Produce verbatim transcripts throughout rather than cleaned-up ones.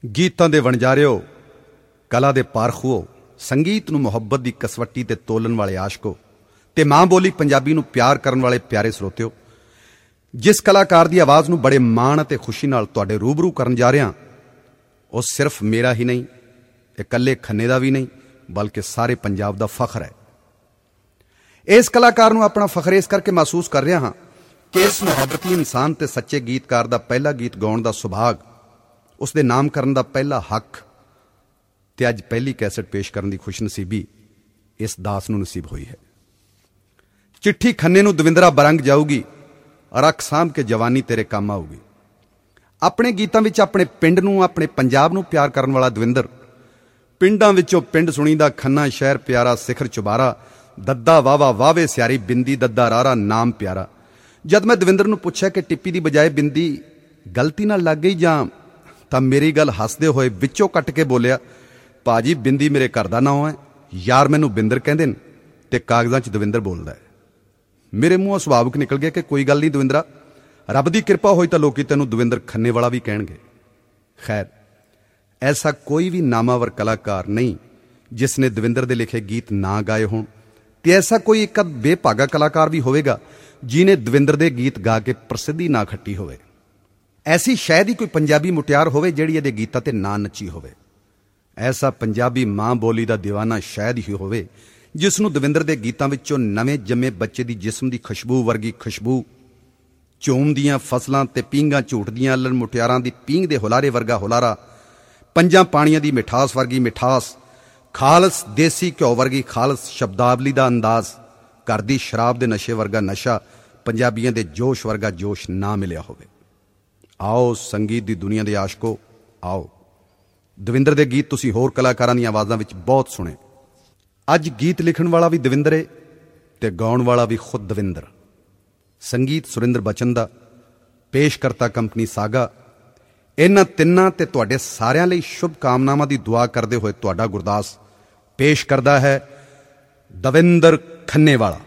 ਗੀਤਾਂ ਦੇ ਵਣਜਾਰਿਓ, ਕਲਾ ਦੇ ਪਾਰਖੂਓ, ਸੰਗੀਤ ਨੂੰ ਮੁਹੱਬਤ ਦੀ ਕਸਵੱਟੀ ਤੇ ਤੋਲਣ ਵਾਲੇ ਆਸ਼ਕੋ ਤੇ ਮਾਂ ਬੋਲੀ ਪੰਜਾਬੀ ਨੂੰ ਪਿਆਰ ਕਰਨ ਵਾਲੇ ਪਿਆਰੇ ਸਰੋਤਿਓ, ਜਿਸ ਕਲਾਕਾਰ ਦੀ ਆਵਾਜ਼ ਨੂੰ ਬੜੇ ਮਾਣ ਅਤੇ ਖੁਸ਼ੀ ਨਾਲ ਤੁਹਾਡੇ ਰੂਬਰੂ ਕਰਨ ਜਾ ਰਿਹਾ, ਉਹ ਸਿਰਫ ਮੇਰਾ ਹੀ ਨਹੀਂ, ਇਕੱਲੇ ਖੰਨੇ ਦਾ ਵੀ ਨਹੀਂ, ਬਲਕਿ ਸਾਰੇ ਪੰਜਾਬ ਦਾ ਫਖਰ ਹੈ। ਇਸ ਕਲਾਕਾਰ ਨੂੰ ਆਪਣਾ ਫਖਰ ਇਸ ਕਰਕੇ ਮਹਿਸੂਸ ਕਰ ਰਿਹਾ ਹਾਂ ਕਿ ਇਸ ਮੁਹੱਬਤੀ ਇਨਸਾਨ ਤੇ ਸੱਚੇ ਗੀਤਕਾਰ ਦਾ ਪਹਿਲਾ ਗੀਤ ਗਾਉਣ ਦਾ ਸੁਭਾਗ, ਉਸ ਦੇ ਨਾਮ ਕਰਨ ਦਾ ਪਹਿਲਾ ਹੱਕ ਤੇ ਅੱਜ ਪਹਿਲੀ ਕੈਸਟ ਪੇਸ਼ ਕਰਨ ਦੀ ਖੁਸ਼ਨਸੀਬੀ ਇਸ ਦਾਸ ਨੂੰ ਨਸੀਬ ਹੋਈ ਹੈ। ਚਿੱਠੀ ਖੰਨੇ ਨੂੰ ਦਵਿੰਦਰਾ ਬਰੰਗ ਜਾਊਗੀ, ਰੱਖ ਸਾਂਭ ਕੇ ਜਵਾਨੀ ਤੇਰੇ ਕੰਮ ਆਊਗੀ। ਆਪਣੇ ਗੀਤਾਂ ਵਿੱਚ ਆਪਣੇ ਪਿੰਡ ਨੂੰ, ਆਪਣੇ ਪੰਜਾਬ ਨੂੰ ਪਿਆਰ ਕਰਨ ਵਾਲਾ ਦਵਿੰਦਰ, ਪਿੰਡਾਂ ਵਿੱਚੋਂ ਪਿੰਡ ਸੁਣੀਦਾ ਖੰਨਾ ਸ਼ਹਿਰ ਪਿਆਰਾ, ਸਿਖਰ ਚੁਬਾਰਾ, ਦੱਦਾ ਵਾਵਾ ਵਾਵੇ ਸਿਆਰੀ, ਬਿੰਦੀ ਦੱਦਾ ਰਾਰਾ ਨਾਮ ਪਿਆਰਾ। ਜਦ ਮੈਂ ਦਵਿੰਦਰ ਨੂੰ ਪੁੱਛਿਆ ਕਿ ਟਿੱਪੀ ਦੀ ਬਜਾਏ ਬਿੰਦੀ ਗਲਤੀ ਨਾਲ ਲੱਗ ਗਈ ਜਾਂ, ਤਾਂ ਮੇਰੀ ਗੱਲ ਹੱਸਦੇ ਹੋਏ ਵਿੱਚੋਂ ਕੱਟ ਕੇ ਬੋਲਿਆ, ਭਾਜੀ ਬਿੰਦੀ ਮੇਰੇ ਘਰ ਦਾ ਨਾਮ ਹੈ, ਯਾਰ ਮੈਨੂੰ ਬਿੰਦਰ ਕਹਿੰਦੇ ਨੇ ਤੇ ਕਾਗਜ਼ਾਂ 'ਚ ਦਵਿੰਦਰ ਬੋਲਦਾ ਹੈ। ਮੇਰੇ ਮੂੰਹੋਂ ਸੁਭਾਵਿਕ ਨਿਕਲ ਗਿਆ ਕਿ ਕੋਈ ਗੱਲ ਨਹੀਂ ਦਵਿੰਦਰਾ, ਰੱਬ ਦੀ ਕਿਰਪਾ ਹੋਈ ਤਾਂ ਲੋਕੀ ਤੈਨੂੰ ਦਵਿੰਦਰ ਖੰਨੇ ਵਾਲਾ ਵੀ ਕਹਿਣਗੇ। ਖੈਰ, ਐਸਾ ਕੋਈ ਵੀ ਨਾਮਾਵਰ ਕਲਾਕਾਰ ਨਹੀਂ ਜਿਸ ਨੇ ਦਵਿੰਦਰ ਦੇ ਲਿਖੇ ਗੀਤ ਨਾ ਗਾਏ ਹੋਣ, ਤੇ ਐਸਾ ਕੋਈ ਇੱਕ ਅੱਧ ਬੇਭਾਗਾ ਕਲਾਕਾਰ ਵੀ ਹੋਵੇਗਾ ਜਿਹਨੇ ਦਵਿੰਦਰ ਦੇ ਗੀਤ ਗਾ ਕੇ ਪ੍ਰਸਿੱਧੀ ਨਾ ਖੱਟੀ ਹੋਵੇ। ਐਸੀ ਸ਼ਾਇਦ ਹੀ ਕੋਈ ਪੰਜਾਬੀ ਮੁਟਿਆਰ ਹੋਵੇ ਜਿਹੜੀ ਇਹਦੇ ਗੀਤਾਂ ਤੇ ਨਾ ਨੱਚੀ ਹੋਵੇ। ਐਸਾ ਪੰਜਾਬੀ ਮਾਂ ਬੋਲੀ ਦਾ ਦੀਵਾਨਾ ਸ਼ਾਇਦ ਹੀ ਹੋਵੇ ਜਿਸ ਨੂੰ ਦਵਿੰਦਰ ਦੇ ਗੀਤਾਂ ਵਿੱਚੋਂ ਨਵੇਂ ਜੰਮੇ ਬੱਚੇ ਦੀ ਜਿਸਮ ਦੀ ਖੁਸ਼ਬੂ ਵਰਗੀ ਖੁਸ਼ਬੂ, ਝੂਮ ਦੀਆਂ ਫਸਲਾਂ ਤੇ ਪੀਂਘਾਂ ਝੂਟਦੀਆਂ ਅਲਣ ਮੁਟਿਆਰਾਂ ਦੀ ਪੀਂਘ ਦੇ ਹੁਲਾਰੇ ਵਰਗਾ ਹੁਲਾਰਾ, ਪੰਜਾਂ ਪਾਣੀਆਂ ਦੀ ਮਿਠਾਸ ਵਰਗੀ ਮਿਠਾਸ, ਖਾਲਸ ਦੇਸੀ ਘਿਓ ਵਰਗੀ ਖਾਲਸ ਸ਼ਬਦਾਵਲੀ ਦਾ ਅੰਦਾਜ਼, ਘਰ ਦੀ ਸ਼ਰਾਬ ਦੇ ਨਸ਼ੇ ਵਰਗਾ ਨਸ਼ਾ, ਪੰਜਾਬੀਆਂ ਦੇ ਜੋਸ਼ ਵਰਗਾ ਜੋਸ਼ ਨਾ ਮਿਲਿਆ ਹੋਵੇ। ਆਓ ਸੰਗੀਤ ਦੀ ਦੁਨੀਆ ਦੇ ਆਸ਼ਕੋ, ਆਓ ਦਵਿੰਦਰ ਦੇ ਗੀਤ ਤੁਸੀਂ ਹੋਰ ਕਲਾਕਾਰਾਂ ਦੀਆਂ ਆਵਾਜ਼ਾਂ ਵਿੱਚ ਬਹੁਤ ਸੁਣੇ। ਅੱਜ ਗੀਤ ਲਿਖਣ ਵਾਲਾ ਵੀ ਦਵਿੰਦਰ ਏ ਤੇ ਗਾਉਣ ਵਾਲਾ ਵੀ ਖੁਦ ਦਵਿੰਦਰ। ਸੰਗੀਤ ਸੁਰਿੰਦਰ ਬਚਨ ਦਾ, ਪੇਸ਼ਕਰਤਾ ਕੰਪਨੀ ਸਾਗਾ। ਇਹਨਾਂ ਤਿੰਨਾਂ ਤੇ ਤੁਹਾਡੇ ਸਾਰਿਆਂ ਲਈ ਸ਼ੁਭ ਕਾਮਨਾਵਾਂ ਦੀ ਦੁਆ ਕਰਦੇ ਹੋਏ ਤੁਹਾਡਾ ਗੁਰਦਾਸ ਪੇਸ਼ ਕਰਦਾ ਹੈ ਦਵਿੰਦਰ ਖੰਨੇ ਵਾਲਾ।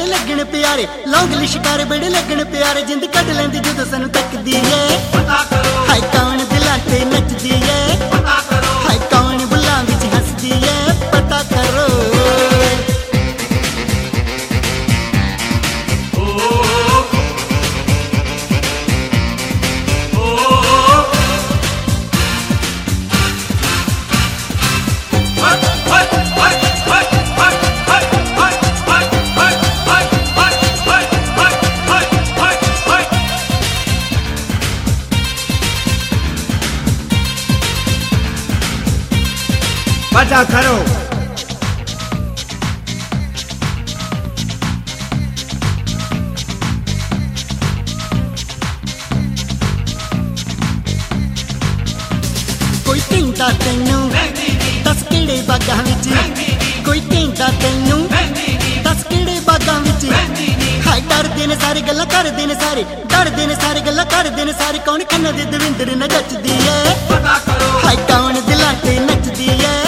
बड़े लगन प्यारे, लौंगली शिकार बड़े लगन प्यारे, जिंद कट लेंदी जदों सानू तकदी है। हाय कौन दिलां ते नचदी है, हाय कौन बुल्लां विच हसदी है, पता करो। पता करो। कोई कहंदा तैनू दस किहड़े बागां विच, कोई कहंदा तैनू दस किहड़े बागां विच। हाय डरदे ने सारे गल्लां करदे ने सारे, डरदे ने सारे गल्लां करदे ने सारे, कौन खन्ना दे दविंदर न जचदी है। हाय कौन दिलां ते नचदी है।